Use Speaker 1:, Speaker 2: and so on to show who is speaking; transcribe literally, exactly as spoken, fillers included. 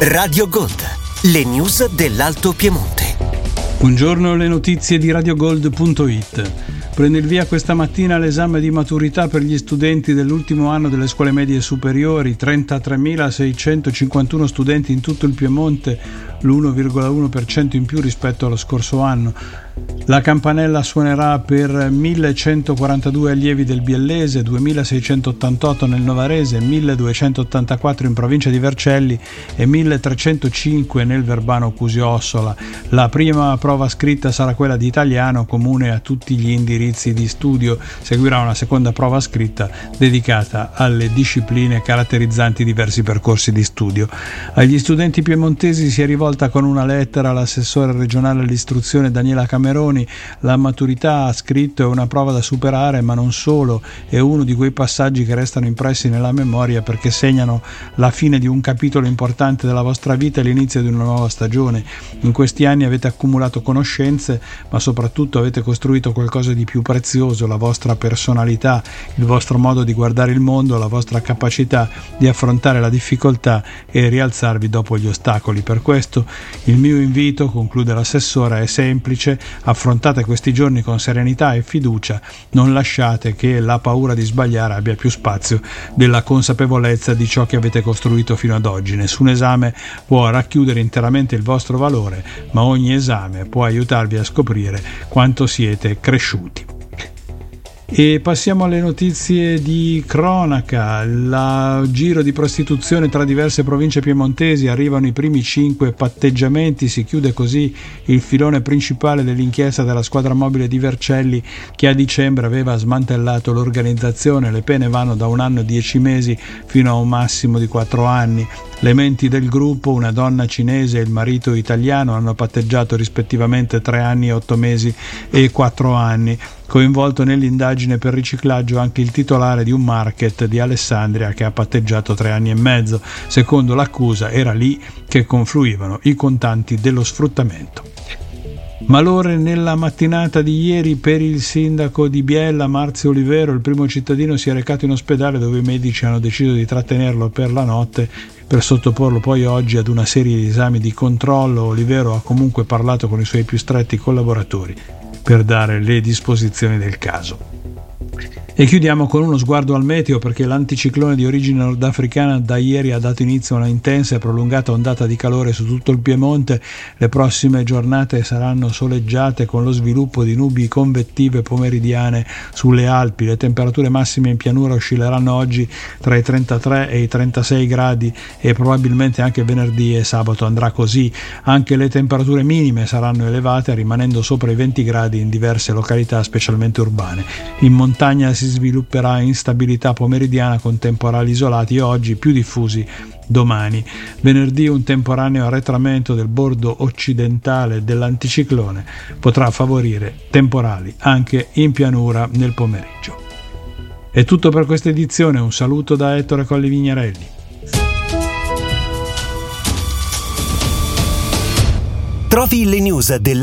Speaker 1: Radio Gold, le news dell'Alto Piemonte.
Speaker 2: Buongiorno, le notizie di radiogold punto it. Prende il via questa mattina l'esame di maturità per gli studenti dell'ultimo anno delle scuole medie superiori, trentatremilaseicentocinquantuno studenti in tutto il Piemonte, l'uno virgola uno per cento in più rispetto allo scorso anno. La campanella suonerà per millecentoquarantadue allievi del Biellese, duemilaseicentottantotto nel Novarese, milleduecentottantaquattro in provincia di Vercelli e milletrecentocinque nel Verbano Cusio-Ossola. La prima prova scritta sarà quella di italiano, comune a tutti gli indirizzi di studio. Seguirà una seconda prova scritta dedicata alle discipline caratterizzanti diversi percorsi di studio. Agli studenti piemontesi si è rivolta con una lettera l'assessore regionale all'istruzione Daniela Cameroni. La maturità, ha scritto, è una prova da superare, ma non solo, è uno di quei passaggi che restano impressi nella memoria perché segnano la fine di un capitolo importante della vostra vita e l'inizio di una nuova stagione. In questi anni avete accumulato conoscenze, ma soprattutto avete costruito qualcosa di più prezioso, la vostra personalità, il vostro modo di guardare il mondo, la vostra capacità di affrontare la difficoltà e rialzarvi dopo gli ostacoli. Per questo il mio invito, conclude l'assessora, è semplice: affrontate questi giorni con serenità e fiducia, non lasciate che la paura di sbagliare abbia più spazio della consapevolezza di ciò che avete costruito fino ad oggi. Nessun esame può racchiudere interamente il vostro valore, ma ogni esame può aiutarvi a scoprire quanto siete cresciuti. E passiamo alle notizie di cronaca. Il giro di prostituzione tra diverse province piemontesi, arrivano i primi cinque patteggiamenti, si chiude così il filone principale dell'inchiesta della squadra mobile di Vercelli che a dicembre aveva smantellato l'organizzazione. Le pene vanno da un anno e dieci mesi fino a un massimo di quattro anni. Le menti del gruppo, una donna cinese e il marito italiano, hanno patteggiato rispettivamente tre anni e otto mesi e quattro anni. Coinvolto nell'indagine per riciclaggio anche il titolare di un market di Alessandria che ha patteggiato tre anni e mezzo. Secondo l'accusa era lì che confluivano i contanti dello sfruttamento. Malore nella mattinata di ieri per il sindaco di Biella, Marzio Olivero. Il primo cittadino si è recato in ospedale dove i medici hanno deciso di trattenerlo per la notte per sottoporlo poi oggi ad una serie di esami di controllo. Olivero ha comunque parlato con i suoi più stretti collaboratori per dare le disposizioni del caso. E chiudiamo con uno sguardo al meteo, perché l'anticiclone di origine nordafricana da ieri ha dato inizio a una intensa e prolungata ondata di calore su tutto il Piemonte. Le prossime giornate saranno soleggiate con lo sviluppo di nubi convettive pomeridiane sulle Alpi. Le temperature massime in pianura oscilleranno oggi tra i trentatré e i trentasei gradi e probabilmente anche venerdì e sabato andrà così. Anche le temperature minime saranno elevate, rimanendo sopra i venti gradi in diverse località, specialmente urbane. In montagna si svilupperà instabilità pomeridiana con temporali isolati oggi, più diffusi domani. Venerdì un temporaneo arretramento del bordo occidentale dell'anticiclone potrà favorire temporali anche in pianura nel pomeriggio. È tutto per questa edizione, un saluto da Ettore Colli Vignarelli.
Speaker 1: Trovi le news del